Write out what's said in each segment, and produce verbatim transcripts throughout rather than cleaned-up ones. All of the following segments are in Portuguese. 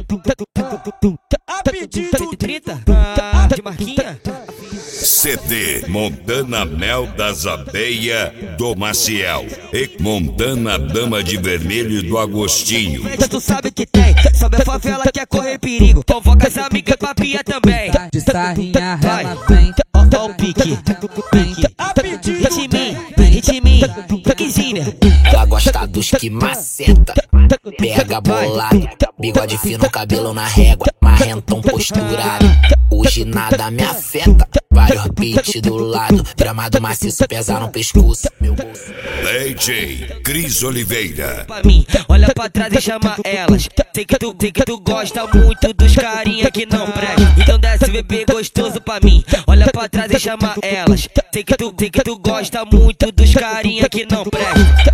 A pedido trinta de marquinha. C D Montana Mel das Abelha do Maciel e Montana Dama de Vermelho do Agostinho. Tu sabe que tem, sobe a favela quer correr perigo. Convoca as amigas pra pia também. De sarrinha ela vem, ó o pique, pique. A pedido Ritmin, ritmin, piquezinha. Ela gosta dos que maceta, pega bolado, bigode fino, cabelo na régua, marrentão posturado. Hoje nada me afeta, vários beats do lado, gramado maciço, pesa no pescoço. Meu bolso. D J Cris Oliveira. Pra mim, olha pra trás e chama elas. Sei que tu, sei que tu gosta muito dos carinha que não presta. Então desce bebê gostoso pra mim. Olha pra trás e chama elas. Sei que tu, sei que tu gosta muito dos carinha que não presta.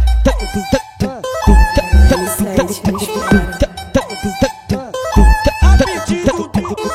A pedido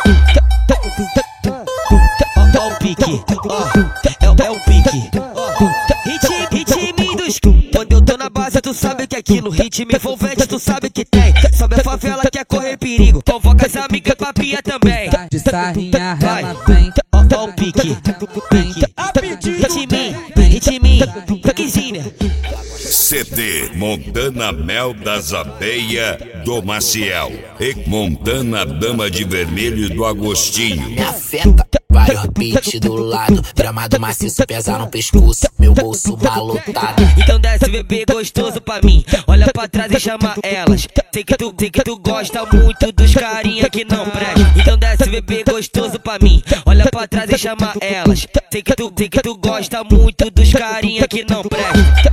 Ó o pique, ó, é, o- é o pique. Hit, ritmo dos. Quando eu tô na base, tu sabe que é aquilo. Ritmo envolvente, tu sabe que tem. Sobe a favela, quer correr perigo. Convoca as amigas pra pia também. de sarrinha ela vem, Ó o pique, pique. A pedido Ritmo, ritmo, piquezinha. C D Montana Mel das Abelha do Maciel e Montana Dama de Vermelho do Agostinho. Me afeta, vários beats do lado, gramado maciço, pesa no pescoço. Meu bolso malotado. Então desce bebê gostoso pra mim. Olha pra trás e chama elas. Sei que tu, sei que tu gosta muito dos carinha que não presta. Então desce bebê gostoso pra mim. Olha pra trás e chama elas. Sei que tu, sei que tu gosta muito dos carinha que não presta.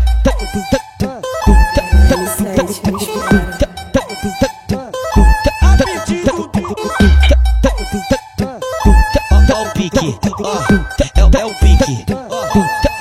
A pedido Ó o pique, ó, é, é o pique.